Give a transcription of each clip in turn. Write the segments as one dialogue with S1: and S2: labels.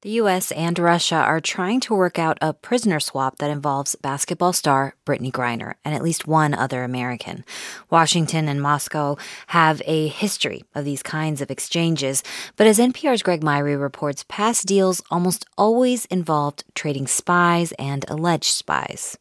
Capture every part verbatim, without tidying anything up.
S1: The U S and Russia are trying to work out a prisoner swap that involves basketball star Brittney Griner and at least one other American. Washington and Moscow have a history of these kinds of exchanges, but as N P R's Greg Myrie reports, past deals almost always involved trading spies and alleged spies.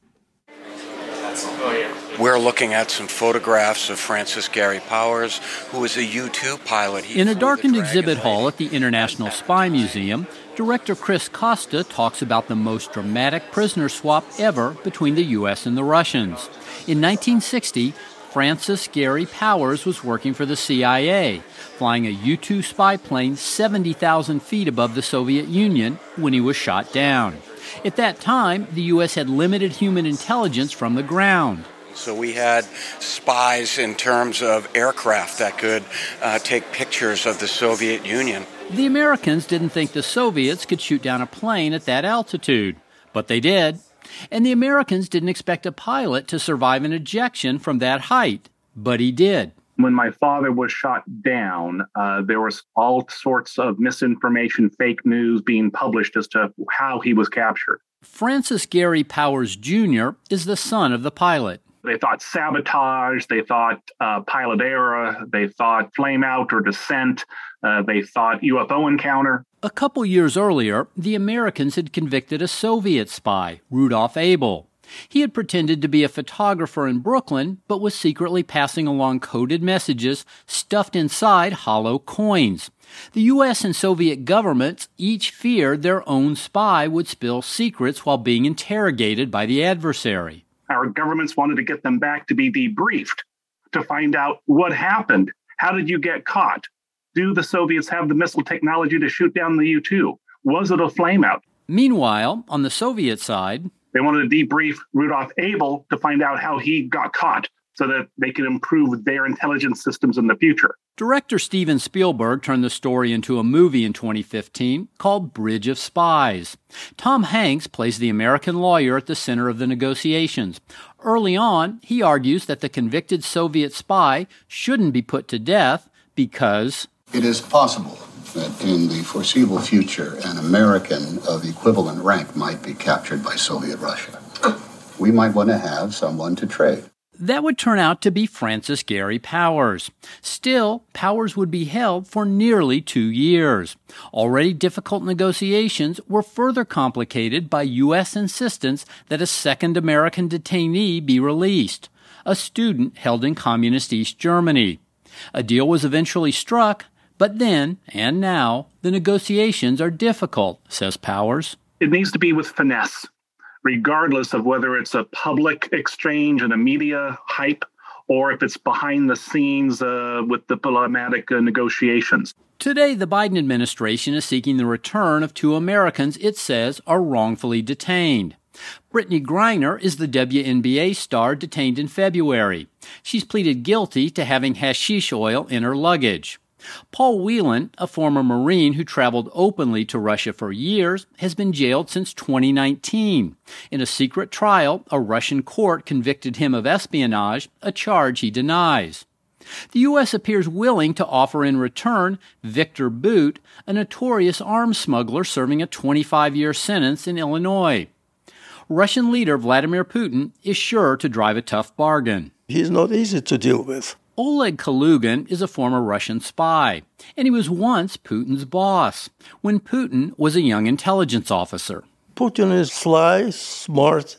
S2: We're looking at some photographs of Francis Gary Powers, who was a U two pilot. He
S3: In a darkened exhibit hall at the International Spy Museum, director Chris Costa talks about the most dramatic prisoner swap ever between the U S and the Russians. In nineteen sixty, Francis Gary Powers was working for the C I A, flying a U two spy plane seventy thousand feet above the Soviet Union when he was shot down. At that time, the U S had limited human intelligence from the ground.
S2: So we had spies in terms of aircraft that could uh, take pictures of the Soviet Union.
S3: The Americans didn't think the Soviets could shoot down a plane at that altitude, but they did. And the Americans didn't expect a pilot to survive an ejection from that height, but he did.
S4: When my father was shot down, uh, there was all sorts of misinformation, fake news being published as to how he was captured.
S3: Francis Gary Powers Junior is the son of the pilot.
S4: They thought sabotage, they thought uh, pilot error, they thought flame out or descent, uh, they thought U F O encounter.
S3: A couple years earlier, the Americans had convicted a Soviet spy, Rudolf Abel. He had pretended to be a photographer in Brooklyn, but was secretly passing along coded messages stuffed inside hollow coins. The U S and Soviet governments each feared their own spy would spill secrets while being interrogated by the adversary.
S4: Our governments wanted to get them back to be debriefed, to find out what happened. How did you get caught? Do the Soviets have the missile technology to shoot down the U two? Was it a flameout?
S3: Meanwhile, on the Soviet side,
S4: they wanted to debrief Rudolf Abel to find out how he got caught so that they could improve their intelligence systems in the future.
S3: Director Steven Spielberg turned the story into a movie in twenty fifteen called Bridge of Spies. Tom Hanks plays the American lawyer at the center of the negotiations. Early on, he argues that the convicted Soviet spy shouldn't be put to death because
S5: it is possible that in the foreseeable future, an American of equivalent rank might be captured by Soviet Russia. We might want to have someone to trade.
S3: That would turn out to be Francis Gary Powers. Still, Powers would be held for nearly two years. Already difficult negotiations were further complicated by U S insistence that a second American detainee be released, a student held in communist East Germany. A deal was eventually struck, but then, and now, the negotiations are difficult, says Powers.
S4: It needs to be with finesse, regardless of whether it's a public exchange and a media hype or if it's behind the scenes uh, with diplomatic uh, negotiations.
S3: Today, the Biden administration is seeking the return of two Americans it says are wrongfully detained. Brittney Griner is the W N B A star detained in February. She's pleaded guilty to having hashish oil in her luggage. Paul Whelan, a former Marine who traveled openly to Russia for years, has been jailed since twenty nineteen. In a secret trial, a Russian court convicted him of espionage, a charge he denies. The U S appears willing to offer in return Victor Bout, a notorious arms smuggler serving a twenty-five year sentence in Illinois. Russian leader Vladimir Putin is sure to drive a tough bargain.
S6: He's not easy to deal with.
S3: Oleg Kalugin is a former Russian spy, and he was once Putin's boss, when Putin was a young intelligence officer.
S6: Putin is sly, smart,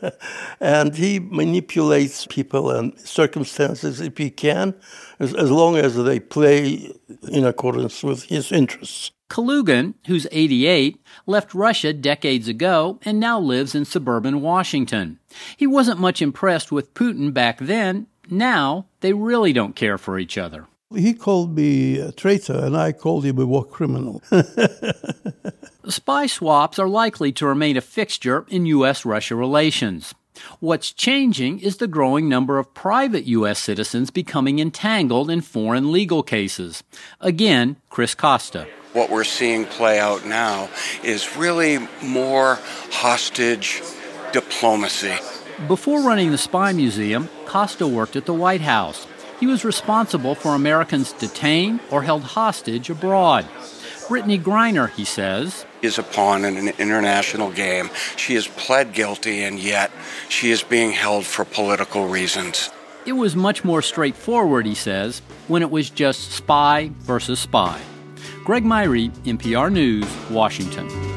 S6: and he manipulates people and circumstances if he can, as, as long as they play in accordance with his interests.
S3: Kalugin, who's eighty-eight, left Russia decades ago and now lives in suburban Washington. He wasn't much impressed with Putin back then. Now, they really don't care for each other.
S6: He called me a traitor, and I called him a war criminal.
S3: Spy swaps are likely to remain a fixture in U S Russia relations. What's changing is the growing number of private U S citizens becoming entangled in foreign legal cases. Again, Chris Costa.
S2: What we're seeing play out now is really more hostage diplomacy.
S3: Before running the Spy Museum, Costa worked at the White House. He was responsible for Americans detained or held hostage abroad. Brittney Griner, he says,
S2: is a pawn in an international game. She has pled guilty, and yet she is being held for political reasons.
S3: It was much more straightforward, he says, when it was just spy versus spy. Greg Myrie, N P R News, Washington.